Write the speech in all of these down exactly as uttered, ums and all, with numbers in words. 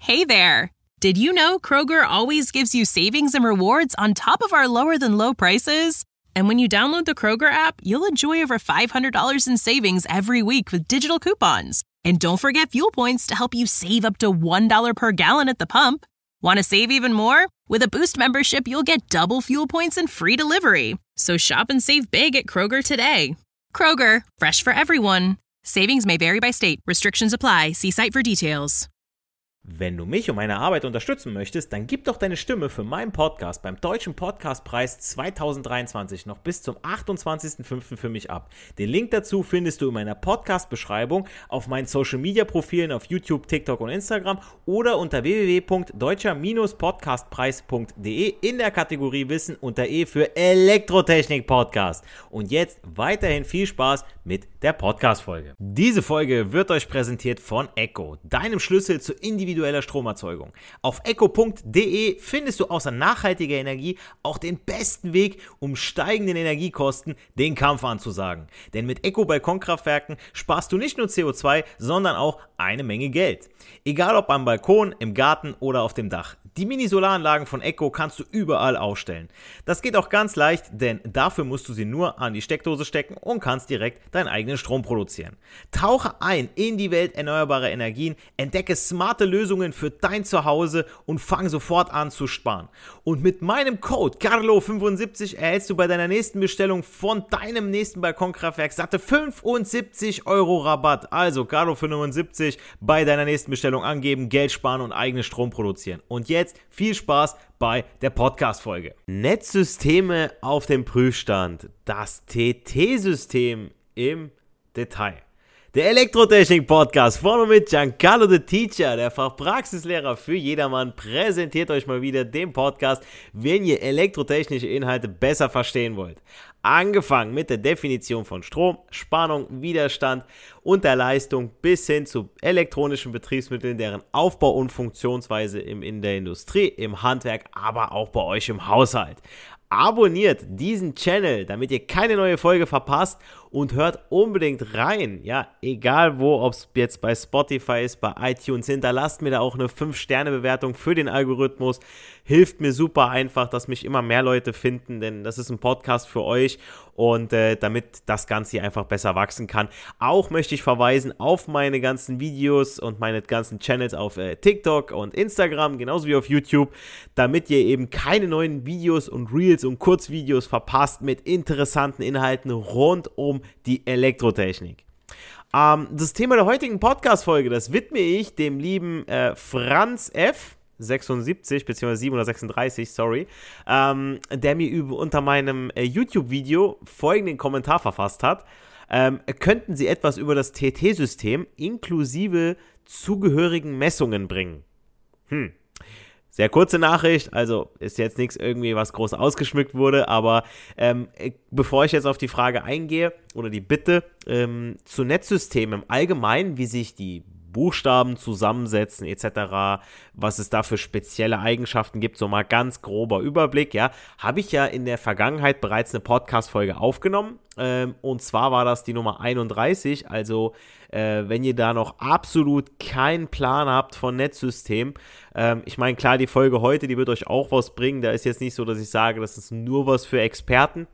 Hey there! Did you know Kroger always gives you savings and rewards on top of our lower-than-low prices? And when you download the Kroger app, you'll enjoy over five hundred dollars in savings every week with digital coupons. And don't forget fuel points to help you save up to one dollar per gallon at the pump. Want to save even more? With a Boost membership, you'll get double fuel points and free delivery. So shop and save big at Kroger today. Kroger, fresh for everyone. Savings may vary by state. Restrictions apply. See site for details. Wenn du mich und meine Arbeit unterstützen möchtest, dann gib doch deine Stimme für meinen Podcast beim Deutschen Podcastpreis zweitausenddreiundzwanzig noch bis zum achtundzwanzigsten fünften für mich ab. Den Link dazu findest du in meiner Podcast-Beschreibung, auf meinen Social-Media-Profilen auf YouTube, TikTok und Instagram oder unter w w w punkt deutscher podcastpreis punkt d e in der Kategorie Wissen unter E für Elektrotechnik-Podcast. Und jetzt weiterhin viel Spaß mit der Podcast-Folge. Diese Folge wird euch präsentiert von Echo, deinem Schlüssel zur individuellen Stromerzeugung. Auf echo punkt d e findest du außer nachhaltiger Energie auch den besten Weg, um steigenden Energiekosten den Kampf anzusagen. Denn mit Echo-Balkonkraftwerken sparst du nicht nur C O zwei, sondern auch eine Menge Geld. Egal ob am Balkon, im Garten oder auf dem Dach. Die Mini-Solaranlagen von Echo kannst du überall aufstellen. Das geht auch ganz leicht, denn dafür musst du sie nur an die Steckdose stecken und kannst direkt deinen eigenen Strom produzieren. Tauche ein in die Welt erneuerbarer Energien, entdecke smarte Lösungen für dein Zuhause und fang sofort an zu sparen. Und mit meinem Code Carlo fünfundsiebzig erhältst du bei deiner nächsten Bestellung von deinem nächsten Balkonkraftwerk satte fünfundsiebzig Euro Rabatt. Also Carlo fünfundsiebzig bei deiner nächsten Bestellung angeben, Geld sparen und eigenen Strom produzieren. Und jetzt viel Spaß bei der Podcast-Folge. Netzsysteme auf dem Prüfstand. Das T T-System im Detail. Der Elektrotechnik-Podcast von und mit Giancarlo the Teacher, der Fachpraxislehrer für jedermann, präsentiert euch mal wieder den Podcast, wenn ihr elektrotechnische Inhalte besser verstehen wollt. Angefangen mit der Definition von Strom, Spannung, Widerstand und der Leistung bis hin zu elektronischen Betriebsmitteln, deren Aufbau und Funktionsweise im, in der Industrie, im Handwerk, aber auch bei euch im Haushalt. Abonniert diesen Channel, damit ihr keine neue Folge verpasst und hört unbedingt rein, ja, egal wo, ob es jetzt bei Spotify ist, bei iTunes, hinterlasst mir da auch eine fünf Sterne Bewertung für den Algorithmus, hilft mir super einfach, dass mich immer mehr Leute finden, denn das ist ein Podcast für euch und äh, damit das Ganze hier einfach besser wachsen kann. Auch möchte ich verweisen auf meine ganzen Videos und meine ganzen Channels auf äh, TikTok und Instagram, genauso wie auf YouTube, damit ihr eben keine neuen Videos und Reels und Kurzvideos verpasst mit interessanten Inhalten rund um die Elektrotechnik. Ähm, das Thema der heutigen Podcast-Folge, das widme ich dem lieben äh, Franz F. sechsundsiebzig bzw. siebenhundertsechsunddreißig, sorry, ähm, der mir über, unter meinem äh, YouTube-Video folgenden Kommentar verfasst hat. Ähm, könnten Sie etwas über das T T-System inklusive zugehörigen Messungen bringen? Hm. Sehr kurze Nachricht, also ist jetzt nichts irgendwie, was groß ausgeschmückt wurde, aber ähm, bevor ich jetzt auf die Frage eingehe oder die Bitte ähm, zu Netzsystemen im Allgemeinen, wie sich die Buchstaben zusammensetzen et cetera, was es da für spezielle Eigenschaften gibt, so mal ganz grober Überblick, ja, habe ich ja in der Vergangenheit bereits eine Podcast-Folge aufgenommen ähm, und zwar war das die Nummer einunddreißig, also äh, wenn ihr da noch absolut keinen Plan habt von Netzsystem, ähm, ich meine, klar, die Folge heute, die wird euch auch was bringen, da ist jetzt nicht so, dass ich sage, das ist nur was für Experten.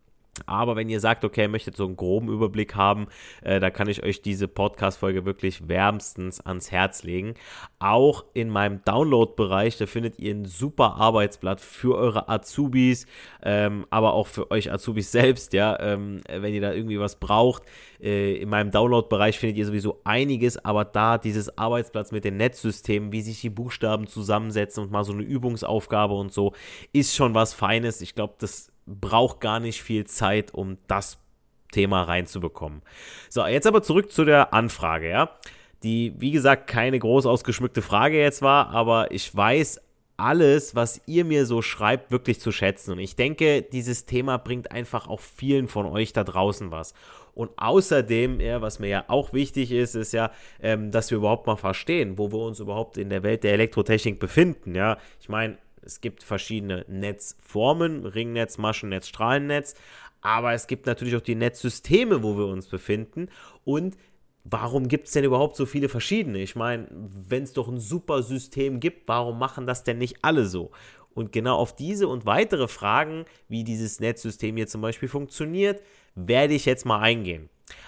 Aber wenn ihr sagt, okay, ihr möchtet so einen groben Überblick haben, äh, da kann ich euch diese Podcast-Folge wirklich wärmstens ans Herz legen. Auch in meinem Download-Bereich, da findet ihr ein super Arbeitsblatt für eure Azubis, ähm, aber auch für euch Azubis selbst, ja, ähm, wenn ihr da irgendwie was braucht. Äh, in meinem Download-Bereich findet ihr sowieso einiges, aber da dieses Arbeitsblatt mit den Netzsystemen, wie sich die Buchstaben zusammensetzen und mal so eine Übungsaufgabe und so, ist schon was Feines. Ich glaube, das braucht gar nicht viel Zeit, um das Thema reinzubekommen. So, jetzt aber zurück zu der Anfrage, ja, die, wie gesagt, keine groß ausgeschmückte Frage jetzt war, aber ich weiß alles, was ihr mir so schreibt, wirklich zu schätzen und ich denke, dieses Thema bringt einfach auch vielen von euch da draußen was. Und außerdem, ja, was mir ja auch wichtig ist, ist ja, ähm, dass wir überhaupt mal verstehen, wo wir uns überhaupt in der Welt der Elektrotechnik befinden, ja, ich meine, es gibt verschiedene Netzformen, Ringnetz, Maschennetz, Strahlennetz, aber es gibt natürlich auch die Netzsysteme, wo wir uns befinden und warum gibt es denn überhaupt so viele verschiedene? Ich meine, wenn es doch ein super System gibt, warum machen das denn nicht alle so? Und genau auf diese und weitere Fragen, wie dieses Netzsystem hier zum Beispiel funktioniert, werde ich jetzt mal eingehen.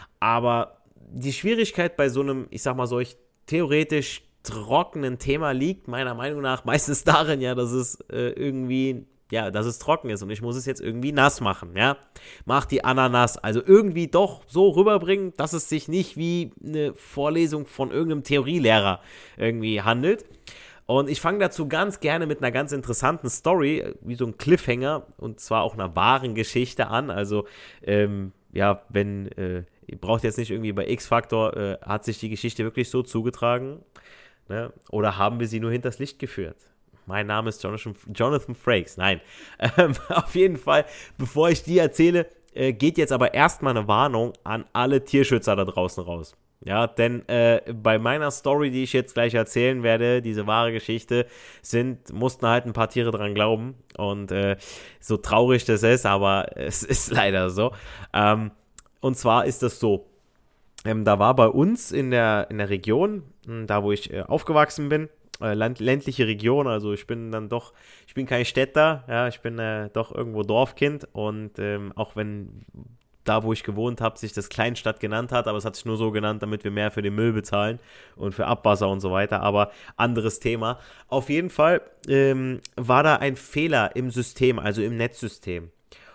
Aber die Schwierigkeit bei so einem, ich sag mal, solch theoretisch trockenen Thema liegt meiner Meinung nach meistens darin, ja, dass es äh, irgendwie, ja, dass es trocken ist und ich muss es jetzt irgendwie nass machen, ja. Mach die Ananas, also irgendwie doch so rüberbringen, dass es sich nicht wie eine Vorlesung von irgendeinem Theorielehrer irgendwie handelt. Und ich fange dazu ganz gerne mit einer ganz interessanten Story, wie so ein Cliffhanger, und zwar auch einer wahren Geschichte an. Also, ähm, ja, wenn, äh, ihr braucht jetzt nicht irgendwie bei X-Factor, äh, hat sich die Geschichte wirklich so zugetragen, ne? Oder haben wir sie nur hinters Licht geführt? Mein Name ist Jonathan, Jonathan Frakes. Nein, ähm, auf jeden Fall, bevor ich die erzähle, äh, geht jetzt aber erstmal eine Warnung an alle Tierschützer da draußen raus. Ja, denn äh, bei meiner Story, die ich jetzt gleich erzählen werde, diese wahre Geschichte, sind, mussten halt ein paar Tiere dran glauben. Und äh, so traurig das ist, aber es ist leider so. Ähm, und zwar ist das so, ähm, da war bei uns in der, in der Region, da wo ich äh, aufgewachsen bin, äh, land, ländliche Region, also ich bin dann doch, ich bin kein Städter, ja, ich bin äh, doch irgendwo Dorfkind. Und ähm, auch wenn da, wo ich gewohnt habe, sich das Kleinstadt genannt hat, aber es hat sich nur so genannt, damit wir mehr für den Müll bezahlen und für Abwasser und so weiter, aber anderes Thema. Auf jeden Fall ähm, war da ein Fehler im System, also im Netzsystem.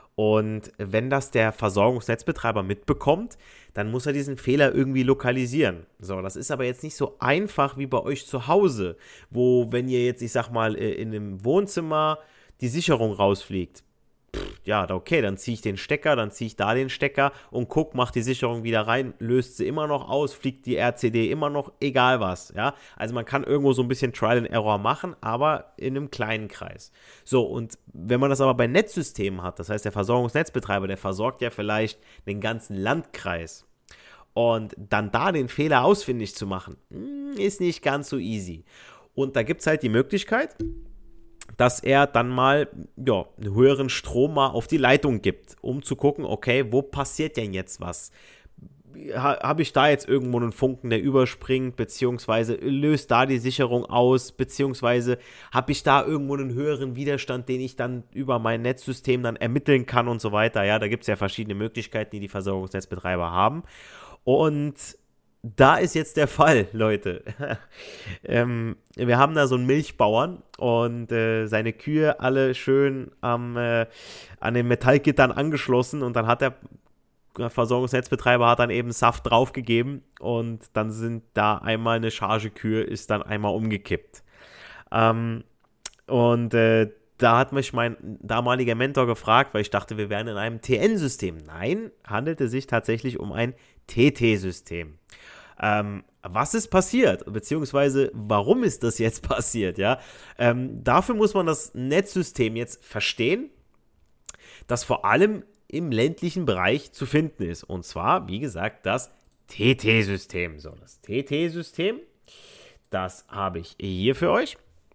Und wenn das der Versorgungsnetzbetreiber mitbekommt, dann muss er diesen Fehler irgendwie lokalisieren. So, das ist aber jetzt nicht so einfach wie bei euch zu Hause, wo, wenn ihr jetzt, ich sag mal, in einem Wohnzimmer die Sicherung rausfliegt, ja, okay, dann ziehe ich den Stecker, dann ziehe ich da den Stecker und guck, mach die Sicherung wieder rein, löst sie immer noch aus, fliegt die R C D immer noch, egal was, ja. Also man kann irgendwo so ein bisschen Trial and Error machen, aber in einem kleinen Kreis. So, und wenn man das aber bei Netzsystemen hat, das heißt der Versorgungsnetzbetreiber, der versorgt ja vielleicht den ganzen Landkreis. Und dann da den Fehler ausfindig zu machen, ist nicht ganz so easy. Und da gibt es halt die Möglichkeit, dass er dann mal ja, einen höheren Strom mal auf die Leitung gibt, um zu gucken, okay, wo passiert denn jetzt was? Ha, habe ich da jetzt irgendwo einen Funken, der überspringt, beziehungsweise löst da die Sicherung aus, beziehungsweise habe ich da irgendwo einen höheren Widerstand, den ich dann über mein Netzsystem dann ermitteln kann und so weiter. Ja, da gibt es ja verschiedene Möglichkeiten, die die Versorgungsnetzbetreiber haben. Und da ist jetzt der Fall, Leute. ähm, wir haben da so einen Milchbauern und äh, seine Kühe alle schön am, äh, an den Metallgittern angeschlossen, und dann hat der Versorgungsnetzbetreiber hat dann eben Saft draufgegeben und dann sind da einmal eine Charge Kühe ist dann einmal umgekippt. Ähm, und äh, da hat mich mein damaliger Mentor gefragt, weil ich dachte, wir wären in einem T N-System. Nein, handelte sich tatsächlich um ein T T-System. Ähm, was ist passiert, beziehungsweise warum ist das jetzt passiert, ja? Ähm, dafür muss man das Netzsystem jetzt verstehen, das vor allem im ländlichen Bereich zu finden ist. Und zwar, wie gesagt, das T T-System. So, das T T-System, das habe ich hier für euch.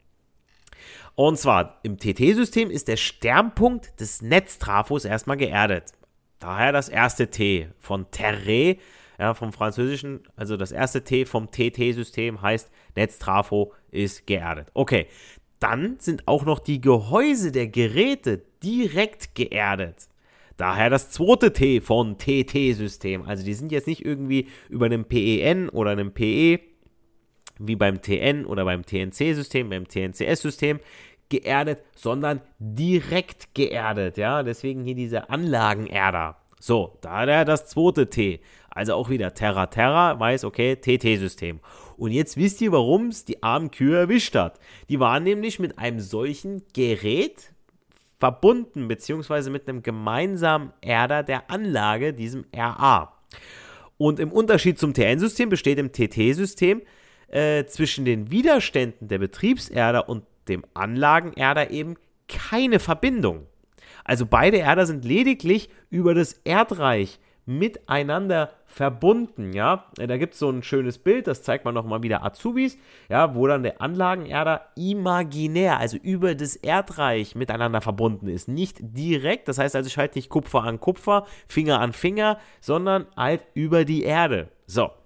Und zwar, im T T-System ist der Sternpunkt des Netztrafos erstmal geerdet. Daher das erste T von Terre, ja, vom Französischen, also das erste T vom T T-System heißt, Netztrafo ist geerdet. Okay, dann sind auch noch die Gehäuse der Geräte direkt geerdet. Daher das zweite T von T T-System. Also die sind jetzt nicht irgendwie über einem P E N oder einem P E, wie beim T N oder beim T N C-System, beim T N C S-System geerdet, sondern direkt geerdet. Ja, deswegen hier diese Anlagenerder. So, daher das zweite T. Also auch wieder Terra Terra, weiß, okay, T T-System. Und jetzt wisst ihr, warum es die armen Kühe erwischt hat. Die waren nämlich mit einem solchen Gerät verbunden, beziehungsweise mit einem gemeinsamen Erder der Anlage, diesem R A. Und im Unterschied zum T N-System besteht im T T-System äh, zwischen den Widerständen der Betriebserder und dem Anlagenerder eben keine Verbindung. Also beide Erder sind lediglich über das Erdreich miteinander verbunden, ja. Da gibt es so ein schönes Bild, das zeigt man nochmal wieder Azubis, ja, wo dann der Anlagenerder imaginär, also über das Erdreich miteinander verbunden ist. Nicht direkt, das heißt also, ich halte nicht Kupfer an Kupfer, Finger an Finger, sondern halt über die Erde. So.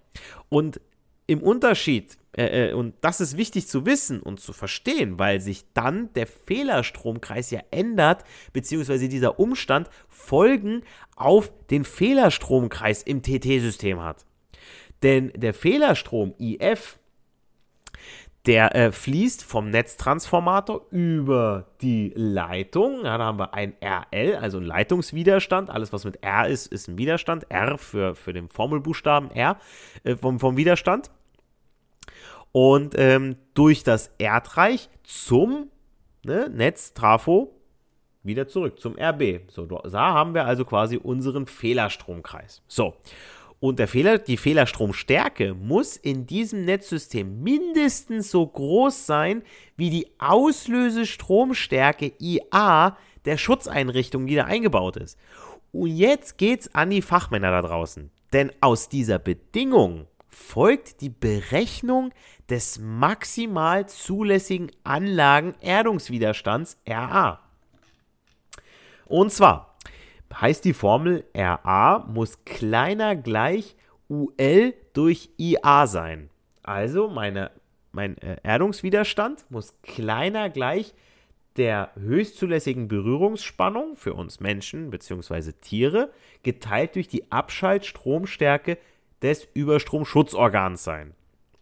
Und im Unterschied, äh, und das ist wichtig zu wissen und zu verstehen, weil sich dann der Fehlerstromkreis ja ändert, beziehungsweise dieser Umstand Folgen auf den Fehlerstromkreis im T T-System hat. Denn der Fehlerstrom I F, der äh, fließt vom Netztransformator über die Leitung. Ja, da haben wir ein R L, also ein Leitungswiderstand. Alles, was mit R ist, ist ein Widerstand. R für, für den Formelbuchstaben R äh, vom, vom Widerstand. Und ähm, durch das Erdreich zum ne, Netztrafo wieder zurück zum R B. So, da haben wir also quasi unseren Fehlerstromkreis. So. Und der Fehler, die Fehlerstromstärke muss in diesem Netzsystem mindestens so groß sein wie die Auslösestromstärke I A der Schutzeinrichtung, die da eingebaut ist. Und jetzt geht's an die Fachmänner da draußen. Denn aus dieser Bedingung folgt die Berechnung des maximal zulässigen Anlagenerdungswiderstands R A. Und zwar heißt die Formel R A muss kleiner gleich U L durch I A sein. Also meine, mein äh, Erdungswiderstand muss kleiner gleich der höchstzulässigen Berührungsspannung für uns Menschen bzw. Tiere geteilt durch die Abschaltstromstärke des Überstromschutzorgans sein.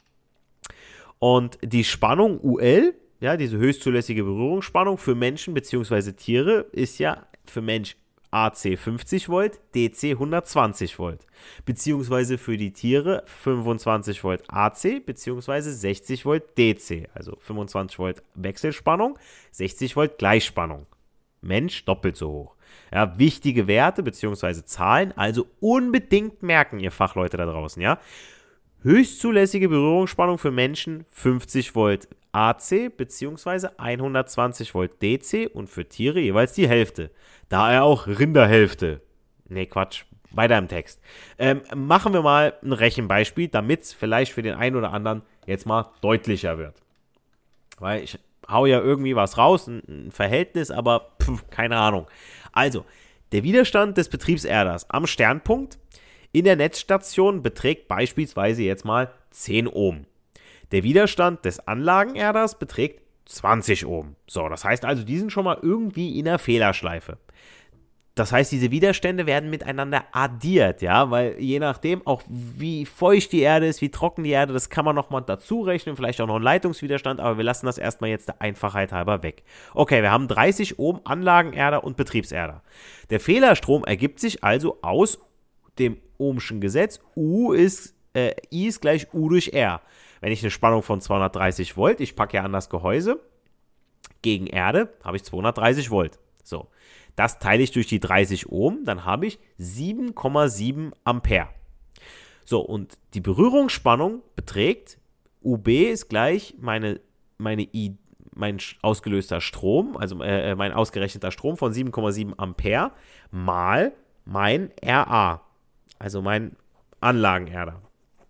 Und die Spannung U L, ja, diese höchstzulässige Berührungsspannung für Menschen bzw. Tiere ist ja für Mensch A C fünfzig Volt, D C hundertzwanzig Volt, beziehungsweise für die Tiere fünfundzwanzig Volt A C, beziehungsweise sechzig Volt D C, also fünfundzwanzig Volt Wechselspannung, sechzig Volt Gleichspannung. Mensch doppelt so hoch. Ja, wichtige Werte, beziehungsweise Zahlen, also unbedingt merken, ihr Fachleute da draußen, ja. Höchstzulässige Berührungsspannung für Menschen fünfzig Volt A C bzw. hundertzwanzig Volt D C und für Tiere jeweils die Hälfte. Daher auch Rinderhälfte. Ne, Quatsch, weiter im Text. Ähm, machen wir mal ein Rechenbeispiel, damit es vielleicht für den einen oder anderen jetzt mal deutlicher wird. Weil ich hau ja irgendwie was raus, ein, ein Verhältnis, aber pff, keine Ahnung. Also, der Widerstand des Betriebserders am Sternpunkt in der Netzstation beträgt beispielsweise jetzt mal zehn Ohm. Der Widerstand des Anlagenerders beträgt zwanzig Ohm. So, das heißt also, die sind schon mal irgendwie in der Fehlerschleife. Das heißt, diese Widerstände werden miteinander addiert, ja, weil je nachdem auch wie feucht die Erde ist, wie trocken die Erde, das kann man nochmal dazu rechnen, vielleicht auch noch einen Leitungswiderstand, aber wir lassen das erstmal jetzt der Einfachheit halber weg. Okay, wir haben dreißig Ohm Anlagenerder und Betriebserder. Der Fehlerstrom ergibt sich also aus dem Ohmschen Gesetz, U ist, äh, I ist gleich U durch R. Wenn ich eine Spannung von zweihundertdreißig Volt, ich packe ja an das Gehäuse, gegen Erde habe ich zweihundertdreißig Volt. So, das teile ich durch die dreißig Ohm, dann habe ich sieben Komma sieben Ampere. So, und die Berührungsspannung beträgt, U B ist gleich meine, meine I, mein ausgelöster Strom, also äh, mein ausgerechneter Strom von sieben Komma sieben Ampere mal mein R A, also mein Anlagenerder.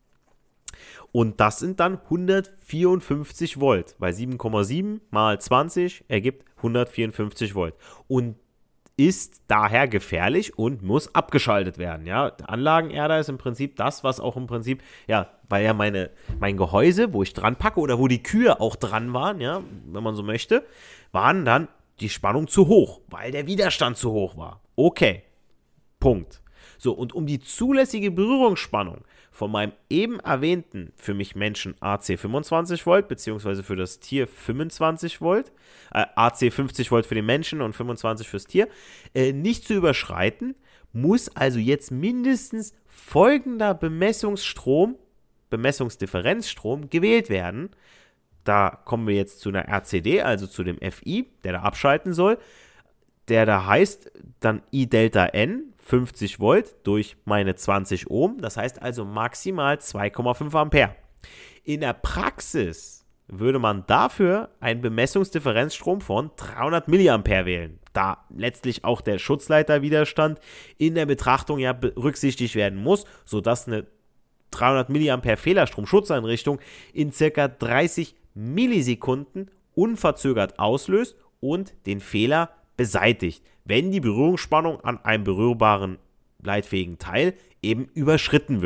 Und das sind dann hundertvierundfünfzig Volt, weil sieben Komma sieben mal zwanzig ergibt hundertvierundfünfzig Volt und ist daher gefährlich und muss abgeschaltet werden. Ja, der Anlagenerder ist im Prinzip das, was auch im Prinzip, ja, weil ja meine, mein Gehäuse, wo ich dran packe oder wo die Kühe auch dran waren, ja, wenn man so möchte, waren dann die Spannung zu hoch, weil der Widerstand zu hoch war. Okay, Punkt. So, und um die zulässige Berührungsspannung von meinem eben erwähnten, für mich Menschen A C fünfundzwanzig Volt, beziehungsweise für das Tier fünfundzwanzig Volt, äh, A C fünfzig Volt für den Menschen und fünfundzwanzig fürs Tier, äh, nicht zu überschreiten, muss also jetzt mindestens folgender Bemessungsstrom, Bemessungsdifferenzstrom gewählt werden. Da kommen wir jetzt zu einer R C D, also zu dem F I, der da abschalten soll, der da heißt dann I Delta N, fünfzig Volt durch meine zwanzig Ohm, das heißt also maximal zwei Komma fünf Ampere. In der Praxis würde man dafür einen Bemessungsdifferenzstrom von dreihundert Milliampere wählen, da letztlich auch der Schutzleiterwiderstand in der Betrachtung ja berücksichtigt werden muss, sodass eine dreihundert Milliampere Fehlerstrom-Schutzeinrichtung in circa dreißig Millisekunden unverzögert auslöst und den Fehler beseitigt, wenn die Berührungsspannung an einem berührbaren leitfähigen Teil eben überschritten wird.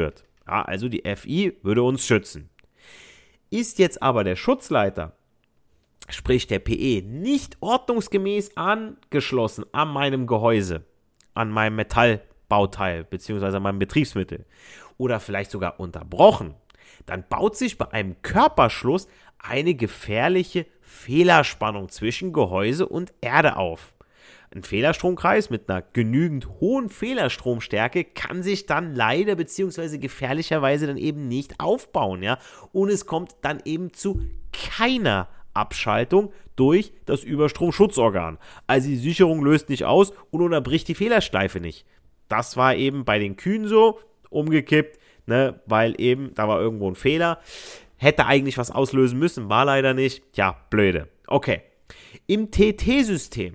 Ja, also die F I würde uns schützen. Ist jetzt aber der Schutzleiter, sprich der P E, nicht ordnungsgemäß angeschlossen an meinem Gehäuse, an meinem Metallbauteil bzw. an meinem Betriebsmittel oder vielleicht sogar unterbrochen, dann baut sich bei einem Körperschluss eine gefährliche Fehlerspannung zwischen Gehäuse und Erde auf. Ein Fehlerstromkreis mit einer genügend hohen Fehlerstromstärke kann sich dann leider bzw. gefährlicherweise dann eben nicht aufbauen, ja, und es kommt dann eben zu keiner Abschaltung durch das Überstromschutzorgan. Also die Sicherung löst nicht aus und unterbricht die Fehlerschleife nicht. Das war eben bei den Kühen so, umgekippt, ne, weil eben da war irgendwo ein Fehler. Hätte eigentlich was auslösen müssen, war leider nicht. Tja, blöde. Okay. Im T T-System,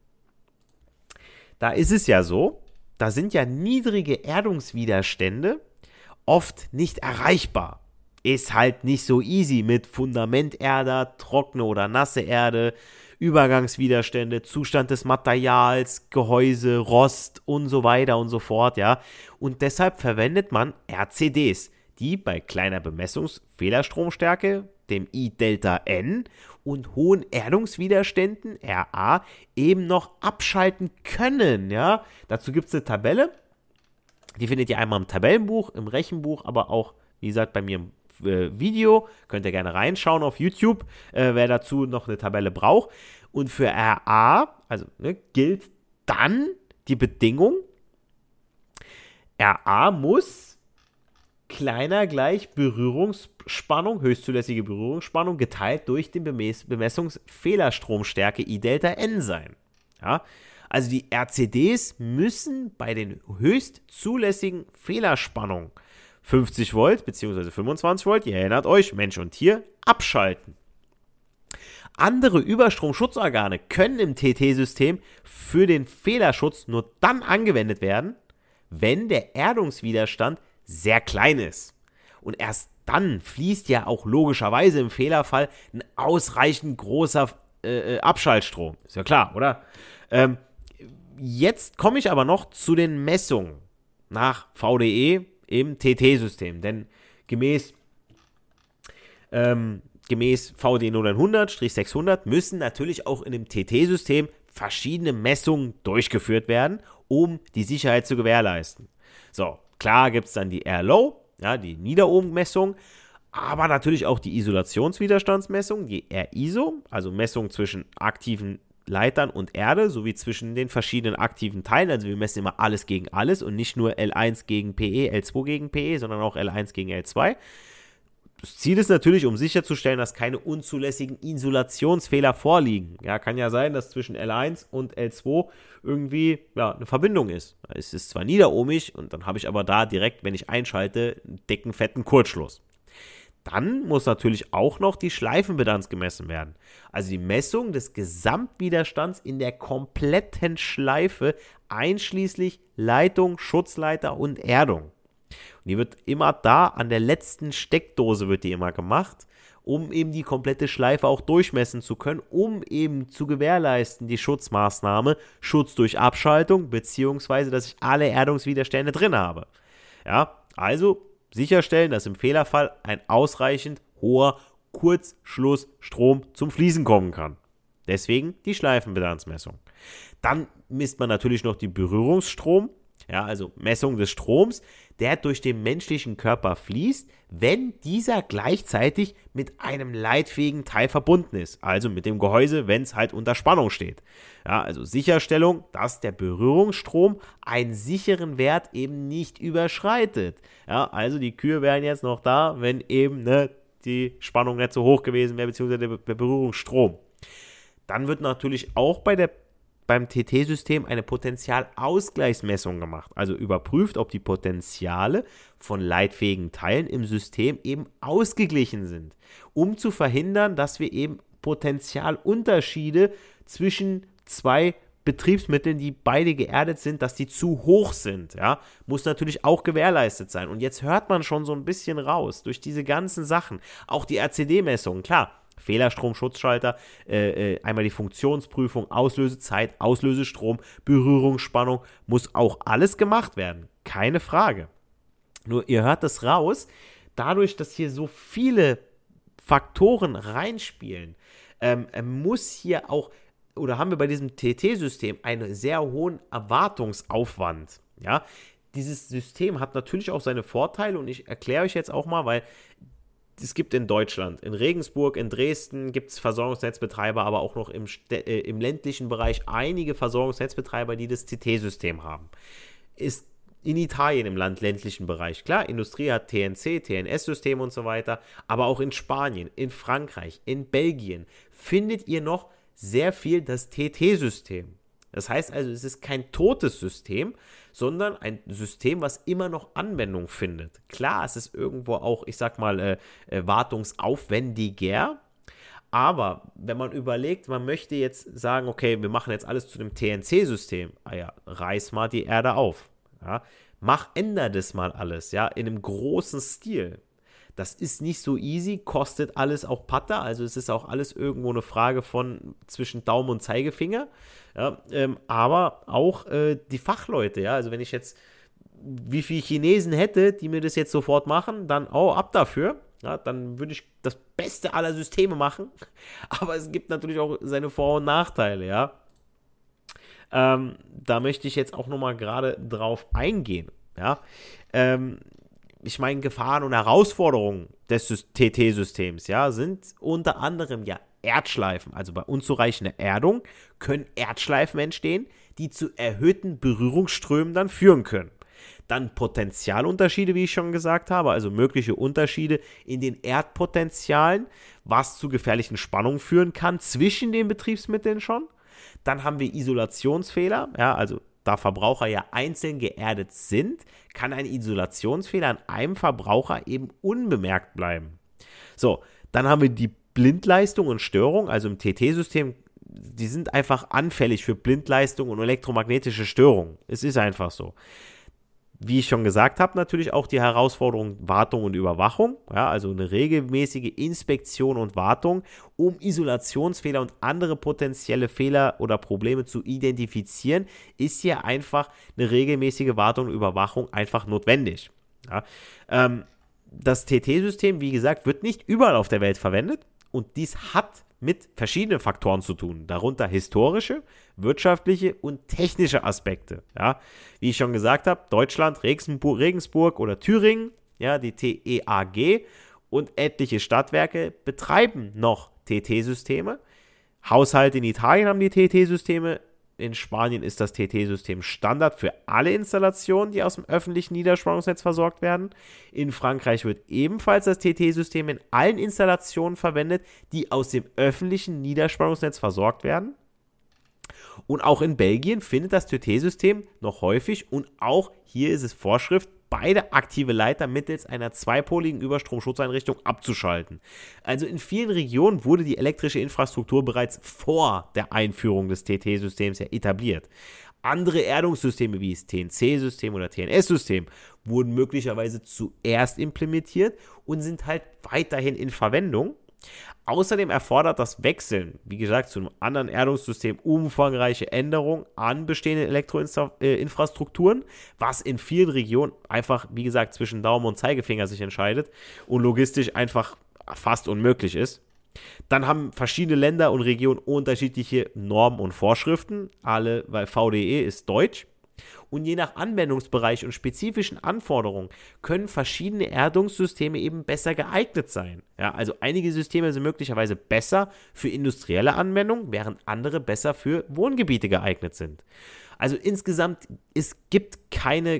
da ist es ja so, da sind ja niedrige Erdungswiderstände oft nicht erreichbar. Ist halt nicht so easy mit Fundamenterder, trockene oder nasse Erde, Übergangswiderstände, Zustand des Materials, Gehäuse, Rost und so weiter und so fort, ja. Und deshalb verwendet man R C Ds, die bei kleiner Bemessungsfehlerstromstärke, dem I Delta N und hohen Erdungswiderständen, R A, eben noch abschalten können, ja. Dazu gibt es eine Tabelle, die findet ihr einmal im Tabellenbuch, im Rechenbuch, aber auch, wie gesagt, bei mir im äh, Video, könnt ihr gerne reinschauen auf YouTube, äh, wer dazu noch eine Tabelle braucht. Und für R A, also ne, gilt dann die Bedingung, R A muss kleiner gleich Berührungsspannung, höchstzulässige Berührungsspannung, geteilt durch die Bemess- Bemessungsfehlerstromstärke I Delta N sein. Ja? Also die R C Ds müssen bei den höchstzulässigen Fehlerspannungen fünfzig Volt bzw. fünfundzwanzig Volt, ihr erinnert euch, Mensch und Tier, abschalten. Andere Überstromschutzorgane können im T T-System für den Fehlerschutz nur dann angewendet werden, wenn der Erdungswiderstand sehr klein ist. Und erst dann fließt ja auch logischerweise im Fehlerfall ein ausreichend großer äh, Abschaltstrom. Ist ja klar, oder? Ähm, jetzt komme ich aber noch zu den Messungen nach V D E im T T-System. Denn gemäß, ähm, gemäß V D E neunhundert sechshundert müssen natürlich auch in dem T T-System verschiedene Messungen durchgeführt werden, um die Sicherheit zu gewährleisten. So, klar gibt es dann die R-Low, ja, die Niederohmmessung, aber natürlich auch die Isolationswiderstandsmessung, die R-I S O, also Messung zwischen aktiven Leitern und Erde, sowie zwischen den verschiedenen aktiven Teilen. Also wir messen immer alles gegen alles und nicht nur L eins gegen P E, L zwei gegen P E, sondern auch L eins gegen L zwei. Das Ziel ist natürlich, um sicherzustellen, dass keine unzulässigen Isolationsfehler vorliegen. Ja, kann ja sein, dass zwischen L eins und L zwei irgendwie ja, eine Verbindung ist. Es ist zwar niederohmig und dann habe ich aber da direkt, wenn ich einschalte, einen dicken, fetten Kurzschluss. Dann muss natürlich auch noch die Schleifenimpedanz gemessen werden. Also die Messung des Gesamtwiderstands in der kompletten Schleife, einschließlich Leitung, Schutzleiter und Erdung. Und die wird immer da an der letzten Steckdose wird die immer gemacht, um eben die komplette Schleife auch durchmessen zu können, um eben zu gewährleisten die Schutzmaßnahme, Schutz durch Abschaltung, beziehungsweise dass ich alle Erdungswiderstände drin habe. Ja, also sicherstellen, dass im Fehlerfall ein ausreichend hoher Kurzschlussstrom zum Fließen kommen kann. Deswegen die Schleifenimpedanzmessung. Dann misst man natürlich noch die Berührungsstrom, ja, also Messung des Stroms, der durch den menschlichen Körper fließt, wenn dieser gleichzeitig mit einem leitfähigen Teil verbunden ist, also mit dem Gehäuse, wenn es halt unter Spannung steht. Ja, also Sicherstellung, dass der Berührungsstrom einen sicheren Wert eben nicht überschreitet. Ja, also die Kühe wären jetzt noch da, wenn eben ne, die Spannung nicht so hoch gewesen wäre, beziehungsweise der, der Berührungsstrom. Dann wird natürlich auch bei der beim T T-System eine Potentialausgleichsmessung gemacht, also überprüft, ob die Potenziale von leitfähigen Teilen im System eben ausgeglichen sind, um zu verhindern, dass wir eben Potentialunterschiede zwischen zwei Betriebsmitteln, die beide geerdet sind, dass die zu hoch sind, ja, muss natürlich auch gewährleistet sein. Und jetzt hört man schon so ein bisschen raus, durch diese ganzen Sachen, auch die R C D-Messungen, klar, Fehlerstrom-Schutzschalter, äh, äh, einmal die Funktionsprüfung, Auslösezeit, Auslösestrom, Berührungsspannung, muss auch alles gemacht werden, keine Frage. Nur ihr hört das raus, dadurch, dass hier so viele Faktoren reinspielen, ähm, muss hier auch, oder haben wir bei diesem T T-System einen sehr hohen Erwartungsaufwand. Ja, dieses System hat natürlich auch seine Vorteile und ich erkläre euch jetzt auch mal, weil es gibt in Deutschland, in Regensburg, in Dresden gibt es Versorgungsnetzbetreiber, aber auch noch im, äh, im ländlichen Bereich einige Versorgungsnetzbetreiber, die das T T-System haben. Ist in Italien im Land ländlichen Bereich. Klar, Industrie hat T N C, T N S-System und so weiter, aber auch in Spanien, in Frankreich, in Belgien findet ihr noch sehr viel das T T-System. Das heißt also, es ist kein totes System, sondern ein System, was immer noch Anwendung findet. Klar, es ist irgendwo auch, ich sag mal, äh, äh, wartungsaufwendiger, aber wenn man überlegt, man möchte jetzt sagen, okay, wir machen jetzt alles zu dem T N C-System, ah ja, reiß mal die Erde auf. Ja, mach, änder das mal alles, ja, in einem großen Stil. Das ist nicht so easy, kostet alles auch Patter, also es ist auch alles irgendwo eine Frage von zwischen Daumen und Zeigefinger, ja, ähm, aber auch äh, die Fachleute, ja, also wenn ich jetzt wie viele Chinesen hätte, die mir das jetzt sofort machen, dann oh, ab dafür, ja, dann würde ich das Beste aller Systeme machen, aber es gibt natürlich auch seine Vor- und Nachteile, ja. Ähm, da möchte ich jetzt auch nochmal gerade drauf eingehen. Ja? Ähm, ich meine, Gefahren und Herausforderungen des T T-Systems, ja, sind unter anderem ja Erdschleifen. Also bei unzureichender Erdung können Erdschleifen entstehen, die zu erhöhten Berührungsströmen dann führen können. Dann Potentialunterschiede, wie ich schon gesagt habe, also mögliche Unterschiede in den Erdpotentialen, was zu gefährlichen Spannungen führen kann zwischen den Betriebsmitteln schon. Dann haben wir Isolationsfehler, ja, also da Verbraucher ja einzeln geerdet sind, kann ein Isolationsfehler an einem Verbraucher eben unbemerkt bleiben. So, dann haben wir die Blindleistung und Störung, also im T T-System, die sind einfach anfällig für Blindleistung und elektromagnetische Störungen. Es ist einfach so. Wie ich schon gesagt habe, natürlich auch die Herausforderung Wartung und Überwachung, ja, also eine regelmäßige Inspektion und Wartung, um Isolationsfehler und andere potenzielle Fehler oder Probleme zu identifizieren, ist hier einfach eine regelmäßige Wartung und Überwachung einfach notwendig. Ja. Ähm, das T T-System, wie gesagt, wird nicht überall auf der Welt verwendet und dies hat mit verschiedenen Faktoren zu tun, darunter historische, wirtschaftliche und technische Aspekte. Ja. Wie ich schon gesagt habe, Deutschland, Regensburg, Regensburg oder Thüringen, ja, die T E A G und etliche Stadtwerke betreiben noch T T-Systeme. Haushalte in Italien haben die T T-Systeme. In Spanien ist das T T-System Standard für alle Installationen, die aus dem öffentlichen Niederspannungsnetz versorgt werden. In Frankreich wird ebenfalls das T T-System in allen Installationen verwendet, die aus dem öffentlichen Niederspannungsnetz versorgt werden. Und auch in Belgien findet das T T-System noch häufig und auch hier ist es Vorschrift, beide aktive Leiter mittels einer zweipoligen Überstromschutzeinrichtung abzuschalten. Also in vielen Regionen wurde die elektrische Infrastruktur bereits vor der Einführung des T T-Systems ja etabliert. Andere Erdungssysteme wie das T N C-System oder T N S-System wurden möglicherweise zuerst implementiert und sind halt weiterhin in Verwendung. Außerdem erfordert das Wechseln, wie gesagt, zu einem anderen Erdungssystem umfangreiche Änderungen an bestehenden Elektroinfrastrukturen, was in vielen Regionen einfach, wie gesagt, zwischen Daumen und Zeigefinger sich entscheidet und logistisch einfach fast unmöglich ist. Dann haben verschiedene Länder und Regionen unterschiedliche Normen und Vorschriften, alle, weil V D E ist deutsch. Und je nach Anwendungsbereich und spezifischen Anforderungen können verschiedene Erdungssysteme eben besser geeignet sein. Ja, also einige Systeme sind möglicherweise besser für industrielle Anwendungen, während andere besser für Wohngebiete geeignet sind. Also insgesamt, es gibt keine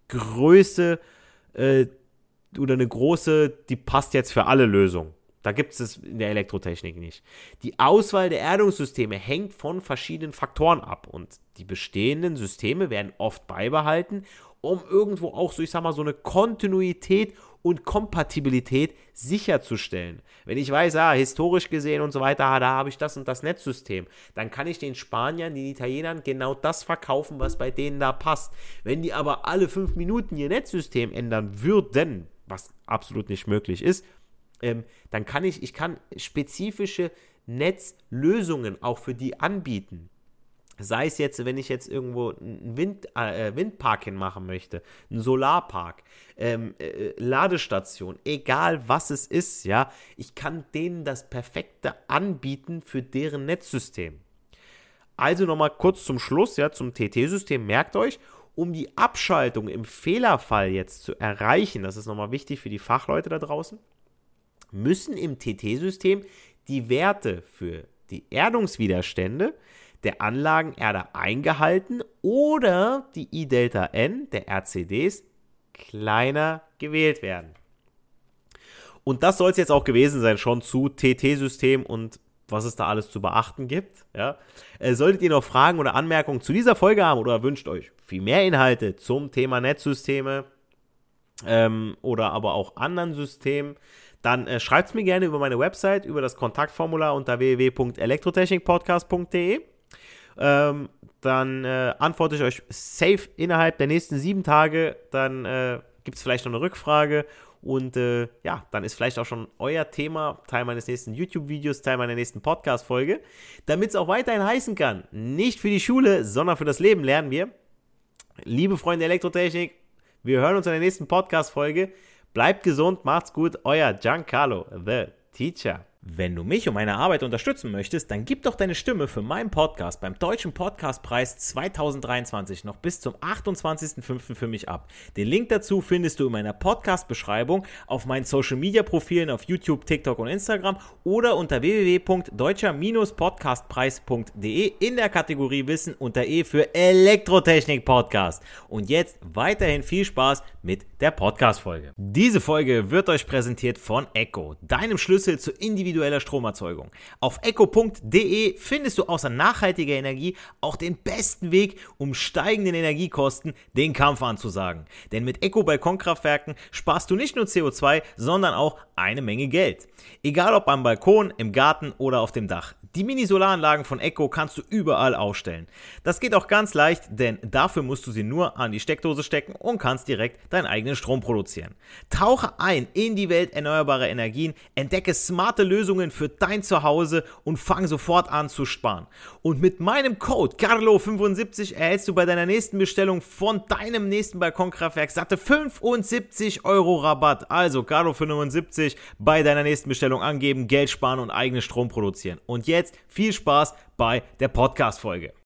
Größe äh, oder eine große, die passt jetzt für alle Lösung. Da gibt es es in der Elektrotechnik nicht. Die Auswahl der Erdungssysteme hängt von verschiedenen Faktoren ab und die bestehenden Systeme werden oft beibehalten, um irgendwo auch so, ich sag mal, so eine Kontinuität und Kompatibilität sicherzustellen. Wenn ich weiß, ah, historisch gesehen und so weiter, ah, da habe ich das und das Netzsystem, dann kann ich den Spaniern, den Italienern genau das verkaufen, was bei denen da passt. Wenn die aber alle fünf Minuten ihr Netzsystem ändern würden, was absolut nicht möglich ist, Ähm, dann kann ich, ich kann spezifische Netzlösungen auch für die anbieten. Sei es jetzt, wenn ich jetzt irgendwo einen Wind, äh, Windpark hinmachen möchte, einen Solarpark, ähm, äh, Ladestation, egal was es ist, ja, ich kann denen das Perfekte anbieten für deren Netzsystem. Also nochmal kurz zum Schluss, ja, zum T T-System, merkt euch, um die Abschaltung im Fehlerfall jetzt zu erreichen, das ist nochmal wichtig für die Fachleute da draußen, müssen im T T-System die Werte für die Erdungswiderstände der Anlagenerde eingehalten oder die I Delta N der R C Ds kleiner gewählt werden. Und das soll es jetzt auch gewesen sein, schon zu T T-System und was es da alles zu beachten gibt. Ja. Äh, solltet ihr noch Fragen oder Anmerkungen zu dieser Folge haben oder wünscht euch viel mehr Inhalte zum Thema Netzsysteme ähm, oder aber auch anderen Systemen, dann äh, schreibt es mir gerne über meine Website, über das Kontaktformular unter w w w punkt elektrotechnikpodcast punkt d e. Ähm, dann äh, antworte ich euch safe innerhalb der nächsten sieben Tage. Dann äh, gibt es vielleicht noch eine Rückfrage und äh, ja, dann ist vielleicht auch schon euer Thema Teil meines nächsten YouTube-Videos, Teil meiner nächsten Podcast-Folge. Damit es auch weiterhin heißen kann, nicht für die Schule, sondern für das Leben lernen wir. Liebe Freunde der Elektrotechnik, wir hören uns in der nächsten Podcast-Folge. Bleibt gesund, macht's gut, euer Giancarlo, the Teacher. Wenn du mich und meine Arbeit unterstützen möchtest, dann gib doch deine Stimme für meinen Podcast beim Deutschen Podcastpreis zwanzig dreiundzwanzig noch bis zum achtundzwanzigsten fünften für mich ab. Den Link dazu findest du in meiner Podcast-Beschreibung, auf meinen Social-Media-Profilen auf YouTube, TikTok und Instagram oder unter w w w punkt deutscher podcastpreis punkt d e in der Kategorie Wissen unter E für Elektrotechnik-Podcast. Und jetzt weiterhin viel Spaß mit der Podcast-Folge. Diese Folge wird euch präsentiert von Eco, deinem Schlüssel zur individuellen Stromerzeugung. Auf eco punkt d e findest du außer nachhaltiger Energie auch den besten Weg, um steigenden Energiekosten den Kampf anzusagen. Denn mit Eco-Balkonkraftwerken sparst du nicht nur C O zwei, sondern auch eine Menge Geld. Egal ob am Balkon, im Garten oder auf dem Dach. Die Mini-Solaranlagen von Eco kannst du überall aufstellen. Das geht auch ganz leicht, denn dafür musst du sie nur an die Steckdose stecken und kannst direkt deinen eigenen Strom produzieren. Tauche ein in die Welt erneuerbarer Energien, entdecke smarte Lösungen für dein Zuhause und fang sofort an zu sparen. Und mit meinem Code Carlo fünfundsiebzig erhältst du bei deiner nächsten Bestellung von deinem nächsten Balkonkraftwerk satte fünfundsiebzig Euro Rabatt. Also Carlo fünfundsiebzig bei deiner nächsten Bestellung angeben, Geld sparen und eigenen Strom produzieren. Und jetzt viel Spaß bei der Podcast-Folge.